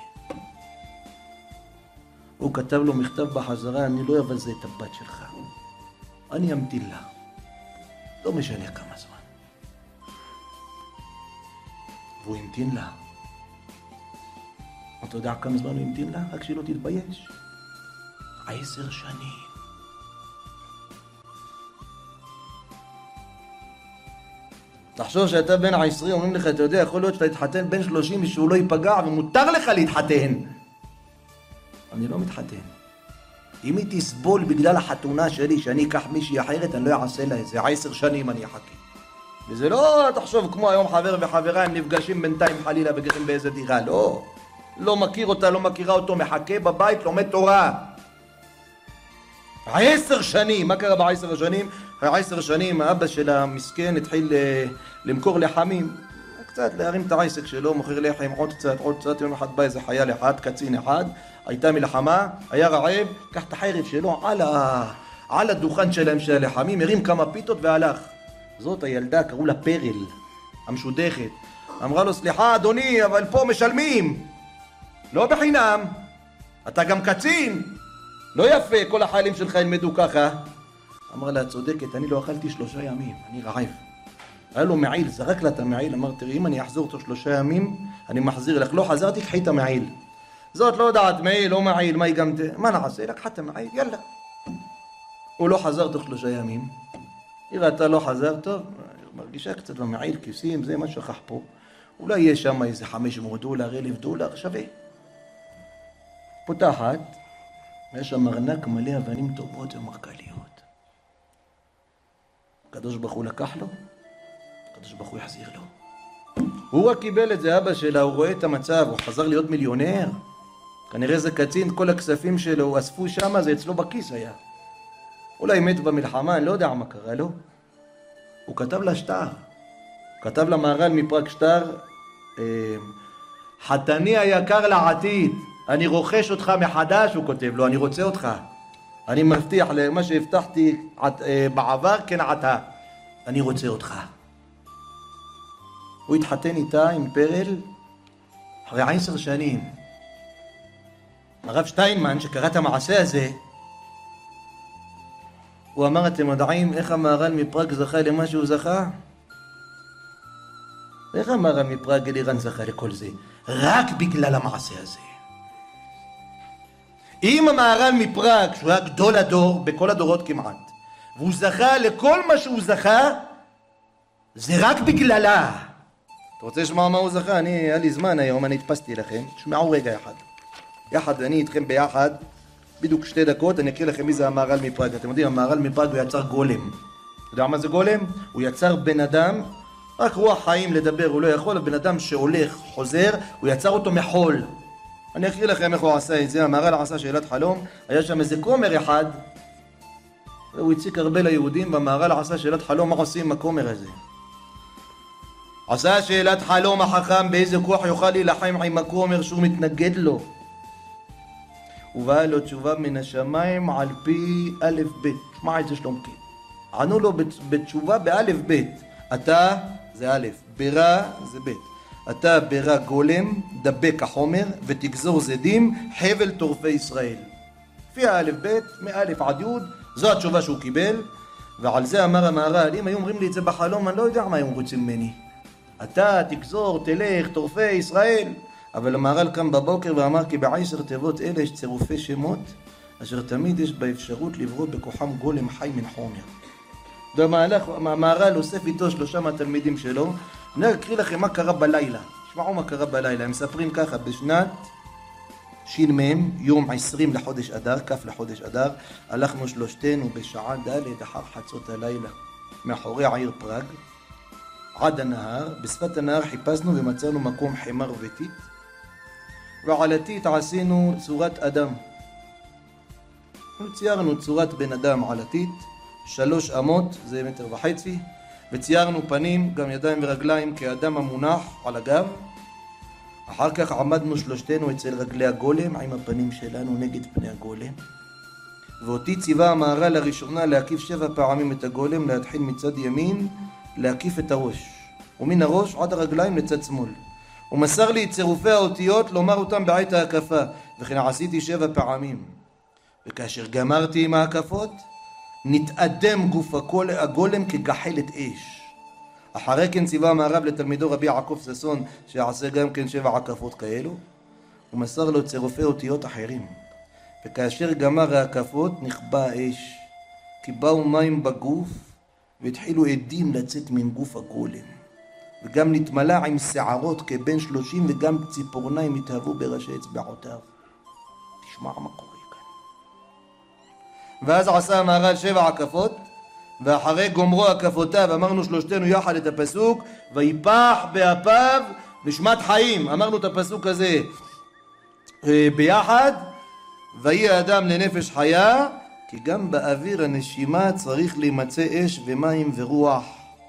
הוא כתב לו מכתב בחזרה, אני לא אבזה את הבת שלך. אני אמתין לה. לא משנה כמה זמן. והוא המתין לה. אתה יודע כמה זמן הוא המתין לה? רק שלא תתבייש. 10 שנים. תחשוב שאתה בן 20, אומרים לך, אתה יודע, יכול להיות שאתה תתחתן בן 30 ושהוא לא ייפגע, ומותר לך להתחתן. אני לא מתחתן. אם היא תסבול בגלל החתונה שלי, שאני אקח מישהי אחרת, אני לא אעשה לה את זה. 10 שנים אני אחכה. וזה לא, תחשוב, כמו היום חבר וחברה, הם נפגשים בינתיים חלילה וגרים באיזה דירה. לא. לא מכיר אותה, לא מכירה אותו, מחכה בבית, לומד תורה. 10 שנים. מה קרה ב10 שנים? אחרי 10 שנים האבא של המסכן התחיל למכור לחמים. קצת להרים את העסק שלו, מוכר לחם, עוד קצת, יום אחד בא איזה חייל אחד, קצין אחד, הייתה מלחמה, היה רעב, קח את החרב שלו על הדוכן שלהם של הלחמים, הרים כמה פיתות והלך. זאת הילדה, קראו לה פרל, המשודכת. אמרה לו, סליחה אדוני, אבל פה משלמים. לא בחינם. אתה גם קצין. לא יפה, כל החיילים שלך ילמדו ככה. אמרה לה, צודקת, אני לא אכלתי 3 ימים, אני רעב. היה לו מעיל, זרק לה את המעיל, אמר, תראי, אם אני אחזור אותו 3 ימים, אני מחזיר לך. לא חזרתי, קחי את המעיל. זאת לא יודעת, מעיל, לא מעיל, מה היא גם... מה נעשה? לקחה את המעיל, יאללה. הוא לא חזר תוך 3 ימים. היא ראתה לא חזר, טוב, מרגישה קצת במעיל, כיסים, זה מה שכח פה. אולי יש שם איזה $500, $1,000, שווה. פותחת, ויש שם ארנק מלא אבנים טובות ומרגליות. הקדוש ברוך הוא לקח לו, הקדוש ברוך הוא יחזיר לו. הוא רק קיבל את זה, אבא שלה, הוא רואה את המצב, הוא חזר להיות מיליונר. כנראה זה קצין, כל הכספים שלו, הוא אספו שם, זה אצלו בכיס היה. אולי מת במלחמה, אני לא יודע מה קרה לו. הוא כתב לה שטר. כתב למהר"ל מפראג שטר, חתני היקר לעתיד, אני רוכש אותך מחדש, הוא כותב לו, אני רוצה אותך. אני מבטיח למה שהבטחתי בעבר, כן עתה. אני רוצה אותך. הוא התחתן איתה עם פרל אחרי 10 שנים. הרב שטיינמן, שקרא את המעשה הזה, הוא אמר, אתם יודעים איך המהר"ל מפראג זכה למה שהוא זכה? איך המהר"ל מפראג אלירן זכה לכל זה? רק בגלל המעשה הזה. אם המהר"ל מפראג, שהוא היה גדול הדור, בכל הדורות כמעט, והוא זכה לכל מה שהוא זכה, זה רק בגללה. אתה רוצה לשמוע מה הוא זכה? היה לי זמן היום, אני הדפסתי לכם. תשמעו רגע יחד, אני איתכם ביחד, בדיוק 2 דקות, אני אקריא לכם מי זה המהר"ל מפראג. אתם יודעים, המהר"ל מפראג הוא יצר גולם. אתה יודע מה זה גולם? הוא יצר בן אדם, רק רוח חיים לדבר הוא לא יכול, הבן אדם שהולך, חוזר, הוא יצר אותו מחול. אני אקריא לכם איך הוא עשה את זה. המהר"ל עשה שאלת חלום, היה שם איזה כומר אחד, והוא הציק הרבה ליהודים, והמהר"ל עשה שאלת חלום, מה עושים עם הכומר הזה? עשה שאלת חלום החכם, באיזה כוח יוכל להילחם עם הכומר שהוא מתנגד לו. ובאה לו תשובה מן השמיים על פי א' ב'. שמע את זה שלומקי. ענו לו בתשובה באלף ב'. אתה זה א', בירה זה ב'. אתה ברא גולם, דבק החומר, ותגזור זדים, חבל טורפי ישראל. לפי האלף בית, מאלף עד יוד, זו התשובה שהוא קיבל, ועל זה אמר המהר"ל, אם היו אומרים לי את זה בחלום, אני לא יודע מה היו רוצים ממני. אתה תגזור, תלך, טורפי ישראל. אבל המהר"ל קם בבוקר ואמר כי בעשר תיבות אלה יש צירופי שמות, אשר תמיד יש באפשרות לברוא בכוחם גולם חי מן חומר. המהר"ל אוסף איתו 3 מהתלמידים שלו. אני אקריא לכם מה קרה בלילה. תשמעו מה קרה בלילה. הם מספרים ככה, בשנת ש"מ, יום 20 לחודש אדר, כ' לחודש אדר, הלכנו שלושתנו בשעה ד' אחר חצות הלילה מאחורי העיר פראג עד הנהר. בשפת הנהר חיפשנו ומצאנו מקום חמר וטיט, ועל הטיט עשינו צורת אדם. ציירנו צורת בן אדם על הטיט, 3 אמות, זה 1.5 מטר, וציירנו פנים, גם ידיים ורגליים כאדם המונח על הגב. אחר כך עמדנו שלושתנו אצל רגלי הגולם עם הפנים שלנו נגד פני הגולם, ואותי ציווה המהר"ל לראשונה להקיף 7 פעמים את הגולם, להתחיל מצד ימין, להקיף את הראש, ומן הראש עד הרגליים לצד שמאל. הוא מסר לי את צירופי האותיות לומר אותם בעת ההקפה, וכן עשיתי 7 פעמים. וכאשר גמרתי עם ההקפות, נתאדם גוף הגולם כגחלת אש. אחרי כן ציווה המהר"ל לתלמידו רבי יעקב ששון שיעשה גם כן 7 הקפות כאלו, ומסר לו צירופי אותיות אחרים. וכאשר גמר ההקפות נכבה האש, כי באו מים בגוף והתחילו עדים לצאת מן גוף הגולם, וגם נתמלא עם שערות כבן 30, וגם ציפורניים התהוו בראשי אצבעותיו. תשמע מה קורה כאן. ואז עשה המהר"ל 7 הקפות, ואחרי גומרו הקפותיו אמרנו שלושתנו יחד את הפסוק, ויפח באפיו נשמת חיים. אמרנו את הפסוק הזה ביחד, ויהי האדם לנפש חיה, כי גם באוויר הנשימה צריך להימצא אש ומים ורוח.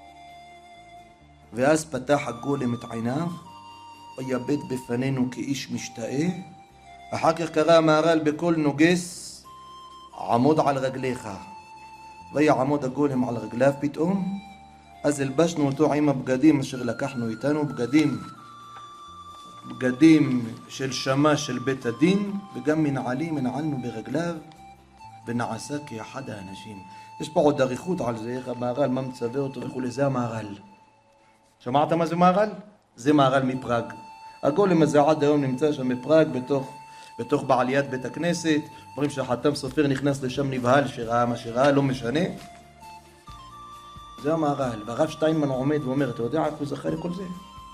ואז פתח הגולם את עיניו, ויבט בפנינו כאיש משתאה. אחר כך קרא המהר"ל בקול נוגס, עמוד על רגליך. ויעמוד הגולם על רגליו פתאום. אז הלבשנו אותו עם הבגדים אשר לקחנו איתנו, בגדים של שמש של בית הדין, וגם מנעלים נעלנו ברגליו, ונעשה כאחד האנשים. יש פה עוד אריכות על זה, איך המהר"ל, מה מצווה אותו וכו'. זה המהר"ל. שמעת מה זה מהר"ל? זה מהר"ל מפראג. הגולם הזה עד היום נמצא שם בפראג, בתוך בעליית בית הכנסת. אומרים שהחתם סופר נכנס לשם נבהל, שראה מה שראה, לא משנה. זה המהר"ל. והרב שטיינמן עומד ואומר, אתה יודע איך הוא זכה לכל זה?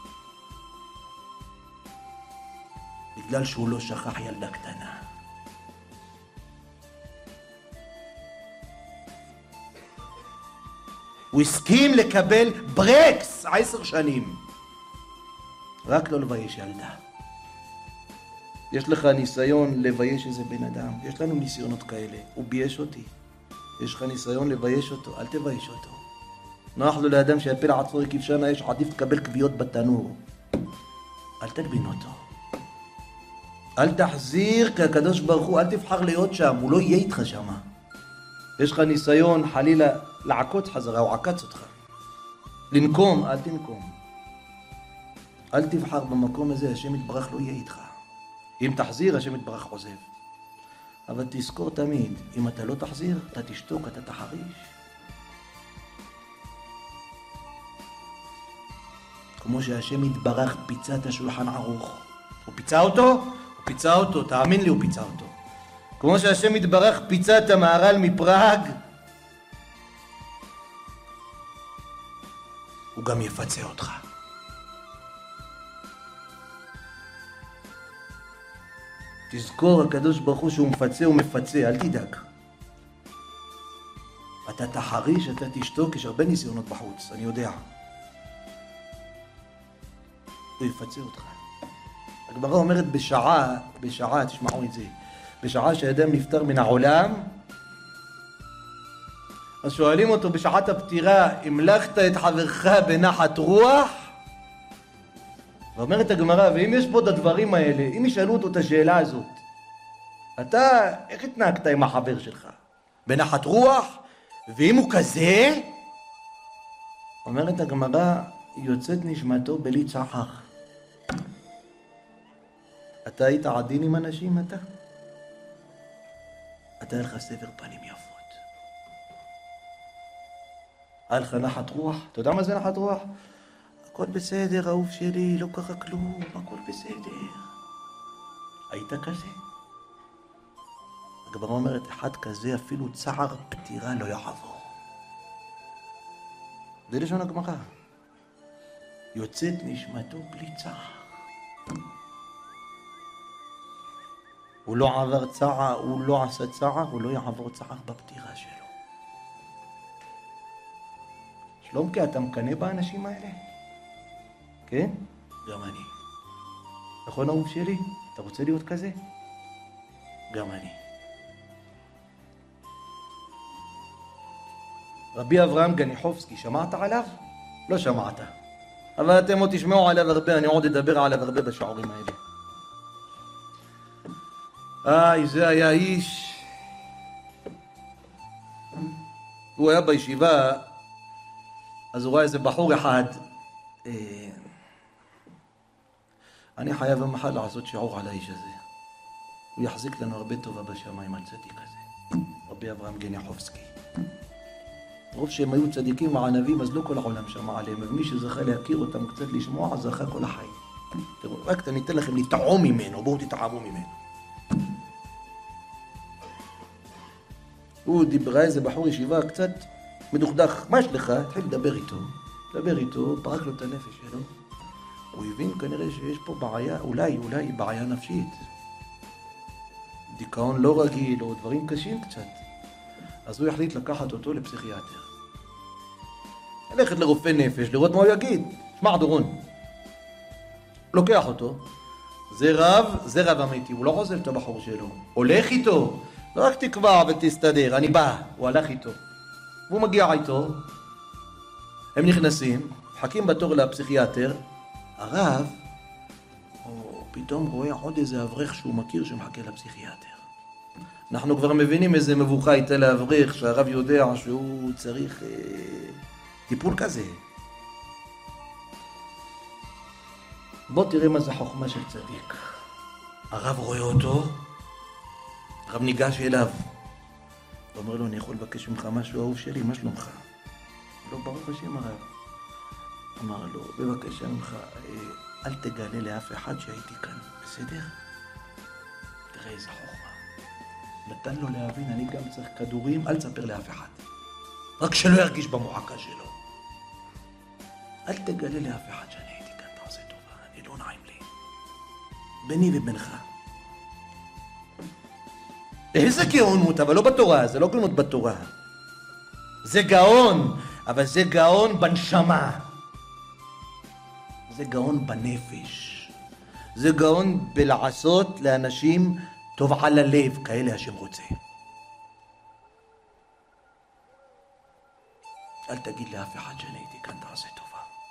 בגלל שהוא לא שכח ילדה קטנה. הוא הסכים לקבל ברקס 10 שנים. רק לא לבייש ילדה. יש לך ניסיון לבייש איזה בן אדם. יש לנו ניסיונות כאלה. הוא בייש אותי. יש לך ניסיון לבייש אותו. אל תבייש אותו. נוח לו לאדם שיפיל עצמו לכבשן האש, עדיף תקבל כוויות בתנור. אל תגבין אותו. אל תחזיר, כי הקדוש ברוך הוא, אל תבחר להיות שם. הוא לא יהיה איתך שם. יש לך ניסיון חלילה לעקוץ חזרה, הוא עקץ אותך. לנקום, אל תנקום. אל תבחר במקום הזה, השם יתברך לא יהיה איתך. אם תחזיר, השם יתברך עוזב. אבל תזכור תמיד, אם אתה לא תחזיר, אתה תשתוק, אתה תחריש. כמו שהשם יתברך פיצה את השולחן ערוך. הוא פיצה אותו? הוא פיצה אותו, תאמין לי, הוא פיצה אותו. כמו שהשם יתברך פיצה את המהר"ל מפראג, הוא גם יפצה אותך. תזכור, הקדוש ברוך הוא שהוא מפצה, הוא מפצה, אל תדאג. אתה תחריש, אתה תשתוק, יש הרבה ניסיונות בחוץ, אני יודע. הוא יפצה אותך. הגמרא אומרת בשעה, תשמעו את זה, בשעה שהאדם נפטר מן העולם, אז שואלים אותו בשעת הפטירה, המלכת את חברך בנחת רוח? ואומרת הגמרא, ואם יש פה את הדברים האלה, אם ישאלו אותו את השאלה הזאת, אתה, איך התנהגת עם החבר שלך? בנחת רוח? ואם הוא כזה? אומרת הגמרא, יוצאת נשמתו בלי צחח. אתה היית עדין עם אנשים, אתה? אתה היה לך סבר פנים יפות. היה לך נחת רוח. אתה יודע מה זה נחת רוח? הכל בסדר, אהוב שלי, לא קרה כלום, הכל בסדר. היית כזה? הגמרא אומרת, אחד כזה אפילו צער פטירה לא יעבור. זה לשון הגמרא. יוצאת נשמתו בלי צער. הוא לא עבר צער, הוא לא עשה צער, הוא לא יעבור צער בפטירה שלו. שלומקה, אתה מקנא באנשים האלה? כן? גם אני. נכון אהוב שלי? אתה רוצה להיות כזה? גם אני. רבי אברהם גניחובסקי, שמעת עליו? לא שמעת. אבל אתם עוד תשמעו עליו הרבה, אני עוד אדבר עליו הרבה בשיעורים האלה. זה היה איש. הוא היה בישיבה, אז הוא ראה איזה בחור אחד. אני חייב יום אחד לעשות שיעור על האיש הזה. הוא יחזיק לנו הרבה טובה בשמיים על צדיק הזה. רבי אברהם גניחובסקי. רוב שהם היו צדיקים וענבים, אז לא כל העולם שמע עליהם, ומי שזכה להכיר אותם, קצת לשמוע, זכה כל החיים. תראו, רק אני אתן לכם לטעום ממנו, בואו תטעמו ממנו. הוא דיבר איזה בחור ישיבה קצת מדוכדך, מה יש לך? התחיל לדבר איתו, פרק לו את הנפש שלו. הוא הבין כנראה שיש פה בעיה, אולי בעיה נפשית. דיכאון לא רגיל, או דברים קשים קצת. אז הוא יחליט לקחת אותו לפסיכיאטר. ללכת לרופא נפש, לראות מה הוא יגיד. שמע דורון. לוקח אותו. זה רב אמיתי, הוא לא עוזב את הבחור שלו. הולך איתו. לא רק תקבע ותסתדר, אני בא. הוא הלך איתו. והוא מגיע איתו. הם נכנסים, מחכים בתור לפסיכיאטר. הרב, פתאום רואה עוד איזה אברך שהוא מכיר שמחכה לפסיכיאטר. אנחנו כבר מבינים איזה מבוכה הייתה לאברך, שהרב יודע שהוא צריך טיפול כזה. בוא תראה מה זה חוכמה של צדיק. הרב רואה אותו, הרב ניגש אליו. הוא אומר לו, אני יכול לבקש ממך משהו אהוב שלי, מה שלומך? לא, ברוך השם הרב. אמר לו, בבקשה ממך, אל תגלה לאף אחד שהייתי כאן, בסדר? תראה איזה חוכמה. נתן לו להבין, אני גם צריך כדורים, אל תספר לאף אחד. רק שלא ירגיש במועקה שלו. אל תגלה לאף אחד שאני הייתי כאן, תעשה טובה, אני לא נעים לי. ביני ובינך. איזה גאונות, אבל לא בתורה, זה לא גאונות בתורה. זה גאון, אבל זה גאון בנשמה. זה גאון בנפש. זה גאון בלעשות לאנשים טוב על הלב, כאלה השם רוצה. אל תגיד לאף אחד שאני הייתי כאן, תעשה טובה.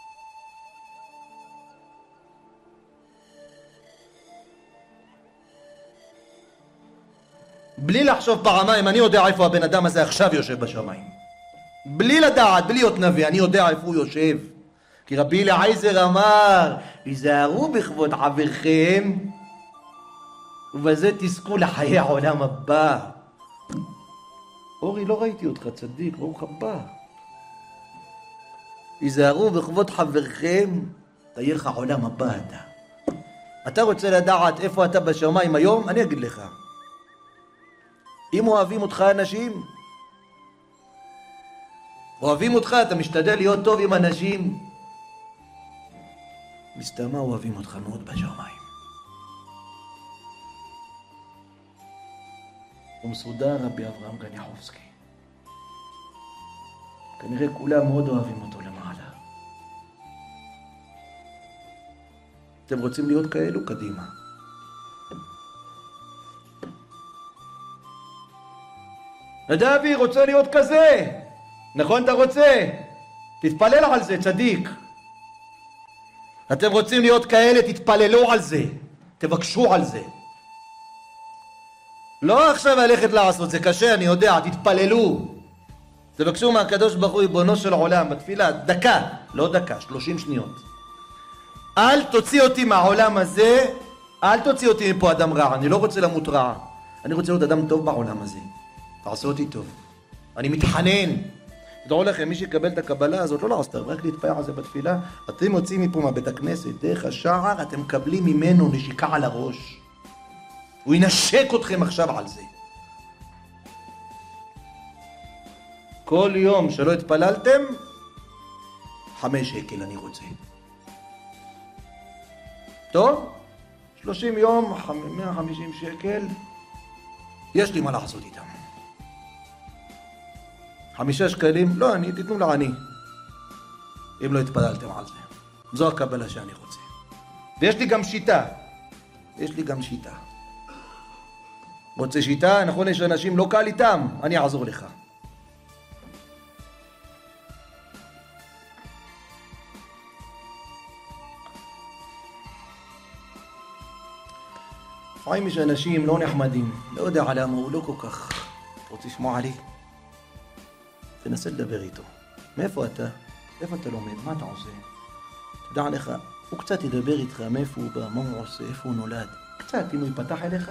בלי לחשוב פעמיים, אני יודע איפה הבן אדם הזה עכשיו יושב בשמיים. בלי לדעת, בלי להיות נביא, אני יודע איפה הוא יושב. כי רבי אליעזר אמר, היזהרו בכבוד חברכם, ובזה תזכו לחיי העולם הבא. אורי, לא ראיתי אותך צדיק, ברוך הבא. היזהרו בכבוד חברכם, תהיה לך עולם הבא אתה. אתה רוצה לדעת איפה אתה בשמיים היום? אני אגיד לך. אם אוהבים אותך אנשים, אוהבים אותך, אתה משתדל להיות טוב עם אנשים, מסתמה אוהבים אותך מאוד בשמיים. ומסודר רבי אברהם גניחובסקי. כנראה כולם מאוד אוהבים אותו למעלה. אתם רוצים להיות כאלו? קדימה. נדבי רוצה להיות כזה. נכון אתה רוצה? תתפלל על זה, צדיק. אתם רוצים להיות כאלה, תתפללו על זה. תבקשו על זה. לא עכשיו ללכת לעשות, זה קשה, אני יודע, תתפללו. תבקשו מהקדוש ברוך הוא, ריבונו של עולם, בתפילה, דקה, לא דקה, 30 שניות. אל תוציא אותי מהעולם הזה אל תוציא אותי מפה אדם רע, אני לא רוצה למות רע. אני רוצה להיות אדם טוב בעולם הזה. תעשו אותי טוב. אני מתחנן. תדעו לכם, מי שיקבל את הקבלה הזאת, לא לעשות, רק להתפער על זה בתפילה. אתם יוצאים מפה מהבית הכנסת, דרך השער, אתם מקבלים ממנו נשיקה על הראש. הוא ינשק אתכם עכשיו על זה. כל יום שלא התפללתם, 5 שקל אני רוצה. טוב? 30 יום, 150 שקל, יש לי מה לעשות איתם. 5 שקלים, לא, תיתנו לעני. אם לא התפללתם על זה. זו הקבלה שאני רוצה. ויש לי גם שיטה. רוצה שיטה? נכון, יש אנשים לא קל איתם, אני אעזור לך. לפעמים יש אנשים לא נחמדים, לא יודע למה, הוא לא כל כך רוצה לשמוע עלי. תנסה לדבר איתו. מאיפה אתה? איפה אתה לומד? מה אתה עושה? תדע לך, הוא קצת ידבר איתך מאיפה הוא בא, מה הוא עושה, איפה הוא נולד. קצת, אם הוא יפתח אליך,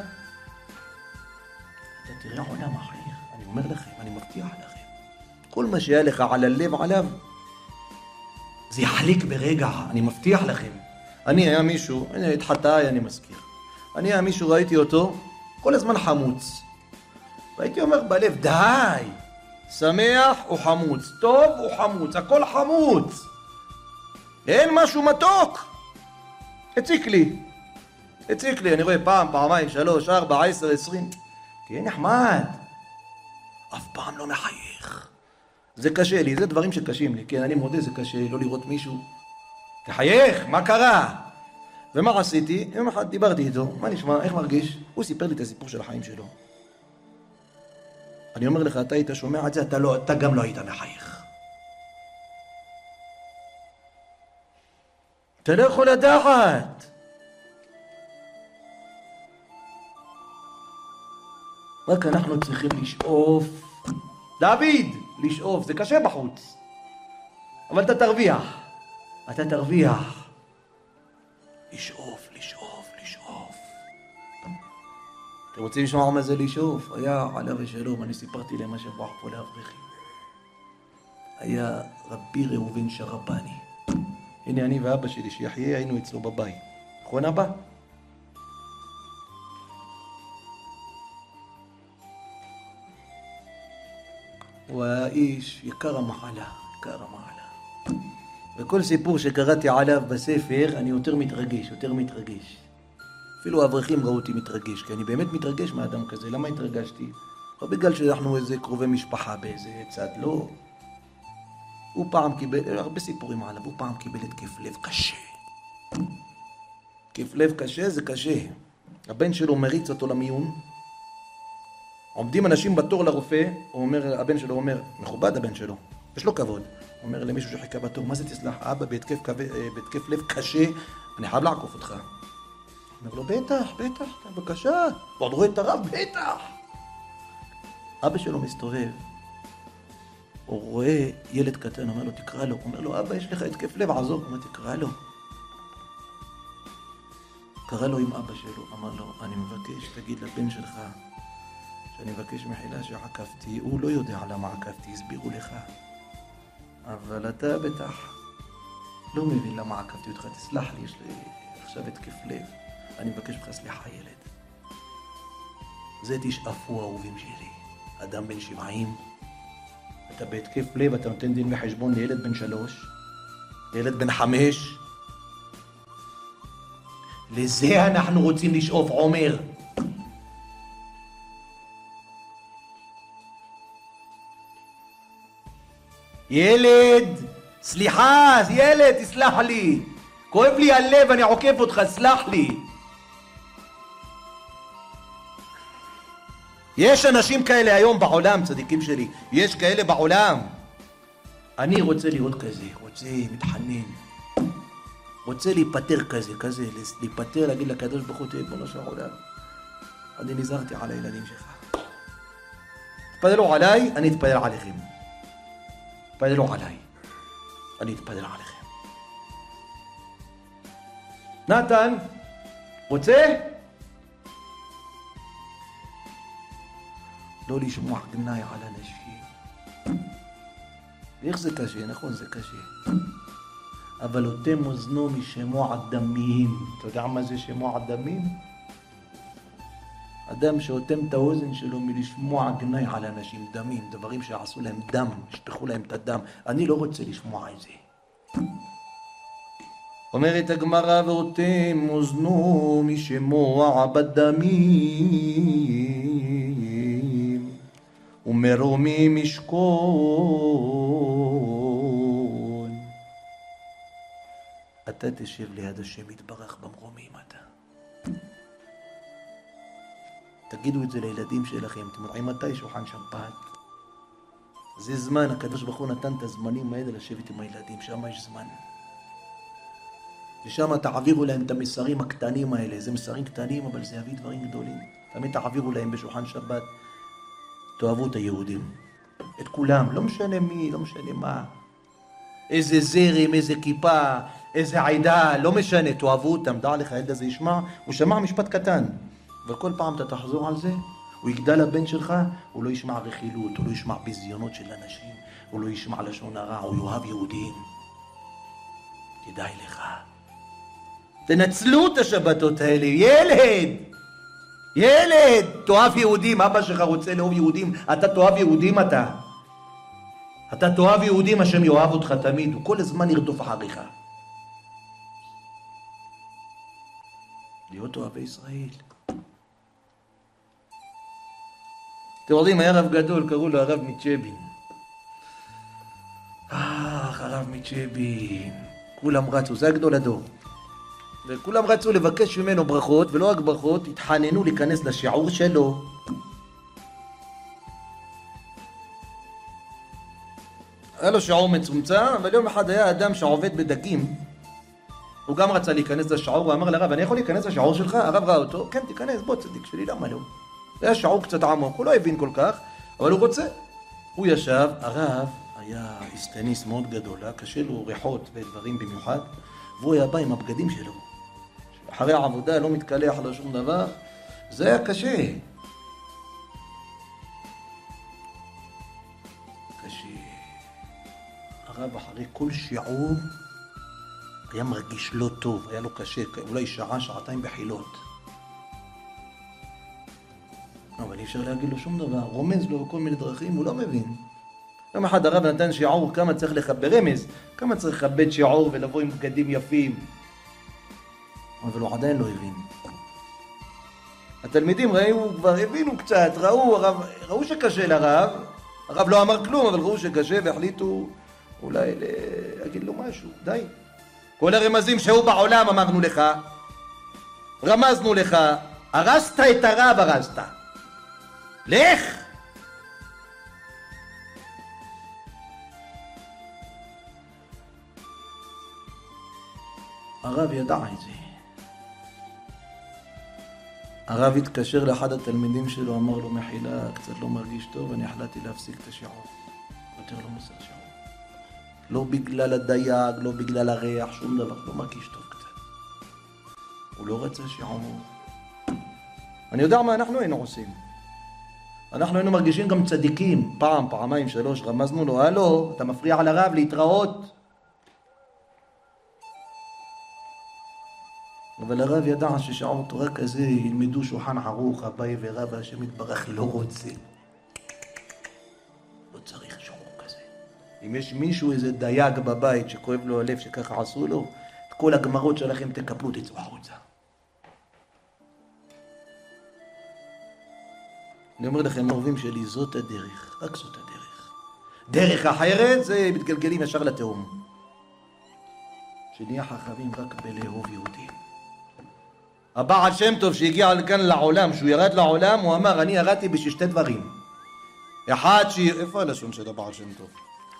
אתה תראה עולם אחר. אני אומר לכם, אני מבטיח לכם. כל מה שהיה לך על הלב עליו, זה יחליק ברגע, אני מבטיח לכם. היה מישהו, את חטאי אני מזכיר. היה מישהו, ראיתי אותו, כל הזמן חמוץ. והייתי אומר בלב, די! שמח או חמוץ, טוב או חמוץ, הכל חמוץ. אין משהו מתוק. הציק לי, אני רואה פעם, פעמיים, 3, 4, 10, 20. תהיה נחמד. אף פעם לא מחייך. זה קשה לי, זה דברים שקשים לי. כן, אני מודה, זה קשה לא לראות מישהו. תחייך, מה קרה? ומה עשיתי? יום אחד דיברתי איתו, מה נשמע, איך מרגיש? הוא סיפר לי את הסיפור של החיים שלו. אני אומר לך, אתה היית שומע את זה, אתה גם לא היית מחייך. אתה לא יכול לדעת. רק אנחנו צריכים לשאוף. דוד, לשאוף, זה קשה בחוץ. אבל אתה תרוויח. לשאוף. אתם רוצים לשמוע מה זה לשאוף? היה עליו ושלום, אני סיפרתי להם מה שבוח פה לאברכים. היה רבי ראובן שרבני. הנה אני ואבא שלי שיחיה, היינו אצלו בבית. נכון אבא? הוא האיש יקר המעלה. וכל סיפור שקראתי עליו בספר, אני יותר מתרגש. אפילו האברכים ראו אותי מתרגש, כי אני באמת מתרגש מאדם כזה. למה התרגשתי? לא בגלל שאנחנו איזה קרובי משפחה באיזה צד, לא. הוא פעם קיבל, הרבה סיפורים עליו, הוא פעם קיבל התקף לב קשה. התקף לב קשה זה קשה. הבן שלו מריץ אותו למיון. עומדים אנשים בתור לרופא, הבן שלו אומר, מכובד הבן שלו, יש לו כבוד. הוא אומר למישהו שחיכה בתור, מה זה תסלח? אבא, בהתקף לב קשה, אני חייב לעקוף אותך. אומר לו, בטח, בבקשה. ועוד רואה את הרב, בטח. אבא שלו מסתובב. הוא רואה ילד קטן, אומר לו, תקרא לו. אומר לו, אבא, יש לך התקף לב, עזוב. אומר, תקרא לו. קרא לו עם אבא שלו, אמר לו, אני מבקש, תגיד לבן שלך, שאני מבקש מחילה שעקבתי. הוא לא יודע למה עקבתי, הסבירו לך. אבל אתה בטח לא מבין למה עקבתי אותך, תסלח לי, יש לי עכשיו התקף לב. אני מבקש ממך סליחה ילד. זה תשאפו אהובים שלי. אדם בן 70, אתה בהתקף לב, אתה נותן דין וחשבון לילד בן 3, לילד בן 5. לזה אנחנו רוצים לשאוף, עומר. ילד, סליחה, ילד, תסלח לי. כואב לי הלב, אני עוקף אותך, סלח לי. יש אנשים כאלה היום בעולם, צדיקים שלי. יש כאלה בעולם. אני רוצה להיות כזה, רוצה מתחנן. רוצה להיפטר כזה, להיפטר, להגיד לקדוש ברוך הוא, ריבונו של עולם. אני נזהרתי על הילדים שלך. תתפללו עליי, אני אתפלל עליכם. תתפללו עליי, אני אתפלל עליכם. נתן, רוצה? לא לשמוע גנאי על אנשים. ואיך זה קשה? נכון, זה קשה. אבל אוטם אוזנו משמוע דמים. אתה יודע מה זה שמוע דמים? אדם שאוטם את האוזן שלו מלשמוע גנאי על אנשים, דמים, דברים שעשו להם דם, שפכו להם את הדם. אני לא רוצה לשמוע את זה. אומרת הגמרא, ואוטם אוזנו משמוע בדמים ומרומי משכון. אתה תשב ליד השם יתברך במרומים אתה. תגידו את זה לילדים שלכם, אתם יודעים מתי שולחן שבת? זה זמן, הקדוש ברוך הוא נתן את הזמנים האלה לשבת עם הילדים, שם יש זמן. ושם תעבירו להם את המסרים הקטנים האלה, זה מסרים קטנים אבל זה יביא דברים גדולים. תמיד תעבירו להם בשולחן שבת, תאהבו את היהודים, את כולם, לא משנה מי, לא משנה מה. איזה זרם, איזה כיפה, איזה עדה, לא משנה, תאהבו אותם, דע לך, הילד הזה ישמע, הוא שמע משפט קטן. אבל כל פעם אתה תחזור על זה, הוא יגדל לבן שלך, הוא לא ישמע רכילות, הוא לא ישמע ביזיונות של אנשים, הוא לא ישמע לשון הרע, הוא יאהב יהודים. כדאי לך. תנצלו את השבתות האלה, ילד, תאהב יהודים, אבא שלך רוצה לאהוב יהודים, אתה תאהב יהודים אתה תאהב יהודים, השם יאהב אותך תמיד, הוא כל הזמן ירדוף אחריך. להיות אוהבי ישראל. אתם יודעים, היה רב גדול, קראו לו הרב מצ'בין. הרב מצ'בין. כולם רצו, זה הגדול הדור. וכולם רצו לבקש ממנו ברכות, ולא רק ברכות, התחננו להיכנס לשיעור שלו. היה לו שיעור מצומצם, אבל יום אחד היה אדם שעובד בדגים. הוא גם רצה להיכנס לשיעור, הוא אמר לרב, אני יכול להיכנס לשיעור שלך? הרב ראה אותו, כן תיכנס, בוא צדיק שלי, למה לא? זה היה שיעור קצת עמוק, הוא לא הבין כל כך, אבל הוא רוצה. הוא ישב, הרב היה איסטניס מאוד גדול, היה קשה לו ריחות ודברים במיוחד, והוא היה בא עם הבגדים שלו. אחרי העבודה לא מתקלח על שום דבר, זה היה קשה. הרב אחרי כל שיעור היה מרגיש לא טוב, היה לו קשה, אולי שעה, שעתיים בחילות. אבל אי אפשר להגיד לו שום דבר, רומז לו בכל מיני דרכים, הוא לא מבין. יום אחד הרב נתן שיעור כמה צריך ברמז, כמה צריך לכבד שיעור ולבוא עם בגדים יפים. אבל הוא עדיין לא הבין. התלמידים כבר הבינו קצת, ראו שקשה לרב, הרב לא אמר כלום, אבל ראו שקשה והחליטו אולי להגיד לו משהו, די. כל הרמזים שהיו בעולם אמרנו לך, רמזנו לך, הרסת את הרב, הרסת. לך! הרב ידע את זה. הרב התקשר לאחד התלמידים שלו, אמר לו, מחילה, קצת לא מרגיש טוב, אני החלטתי להפסיק את השיעור. יותר לא מוסר שיעור. לא בגלל הדייג, לא בגלל הריח, שום דבר, לא מרגיש טוב קצת. הוא לא רצה שיעור. אני יודע מה אנחנו היינו עושים. אנחנו היינו מרגישים גם צדיקים, פעם, פעמיים, שלוש, רמזנו לו, הלו, אתה מפריע לרב להתראות. אבל הרב ידע ששיעור תורה כזה ילמדו שולחן ערוך, אביי ורבא, השם יתברך, לא רוצה. לא צריך שיעור כזה. אם יש מישהו, איזה דייג בבית שכואב לו הלב שככה עשו לו, את כל הגמרות שלכם תקפלו, תצאו החוצה. אני אומר לכם, אהובים שלי, זאת הדרך, רק זאת הדרך. דרך אחרת זה מתגלגלים ישר לתהום. שנהיה חכמים רק בלאהוב יהודים. הבעל שם טוב שהגיע לכאן לעולם, שהוא ירד לעולם, הוא אמר, אני ירדתי בשביל שתי דברים. אחד איפה הלשון של הבעל שם טוב?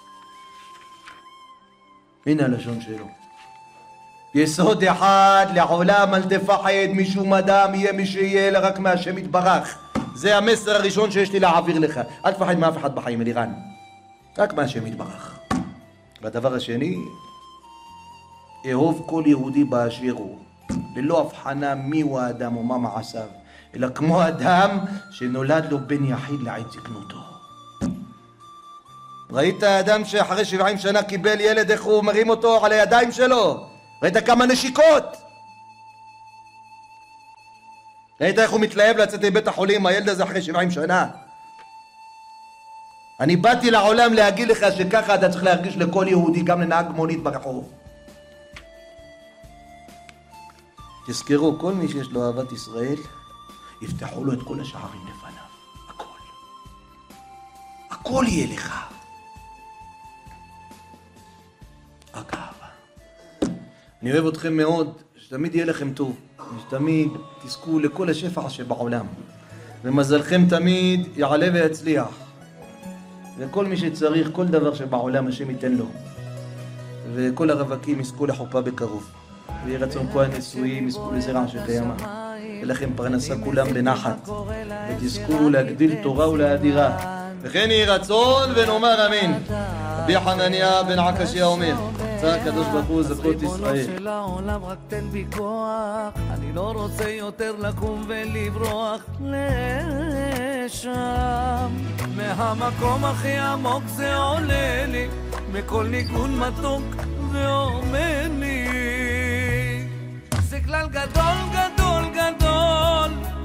הנה הלשון שלו. יסוד אחד, לעולם אל תפחד משום אדם, יהיה מי שיהיה, אלא רק מהשם יתברך. זה המסר הראשון שיש לי להעביר לך. אל תפחד מאף אחד בחיים, אלירן. רק מהשם יתברך. והדבר השני, אהוב כל יהודי באשר הוא. ללא הבחנה מי הוא האדם ומה מעשיו, אלא כמו אדם שנולד לו בן יחיד לעת זקנותו. ראית האדם שאחרי 70 שנה קיבל ילד, איך הוא מרים אותו על הידיים שלו? ראית כמה נשיקות? ראית איך הוא מתלהב לצאת לבית החולים, הילד הזה אחרי 70 שנה? אני באתי לעולם להגיד לך שככה אתה צריך להרגיש לכל יהודי, גם לנהג מונית ברחוב. תזכרו, כל מי שיש לו אהבת ישראל, יפתחו לו את כל השערים לפניו. הכל. הכל יהיה לך. רק אהבה. אני אוהב אתכם מאוד, שתמיד יהיה לכם טוב. שתמיד תזכו לכל השפע שבעולם. ומזלכם תמיד יעלה ויצליח. וכל מי שצריך, כל דבר שבעולם השם ייתן לו. וכל הרווקים יזכו לחופה בקרוב. ויהי רצון כל הנשואים יזכו לזרע שקיימה. ולכם פרנסה כולם בנחת. ותזכו להגדיל תורה ולהדירה. וכן יהי רצון ונאמר אמן. רבי חנניה בן עקשיא אומר, רצה הקדוש ברוך הוא זכות ישראל. של העולם רק תן בי כוח, אני לא רוצה יותר לקום ולברוח לשם. מהמקום הכי עמוק זה עולה לי, מכל ניגון מתוק ואומר לי, זה כלל גדול גדול גדול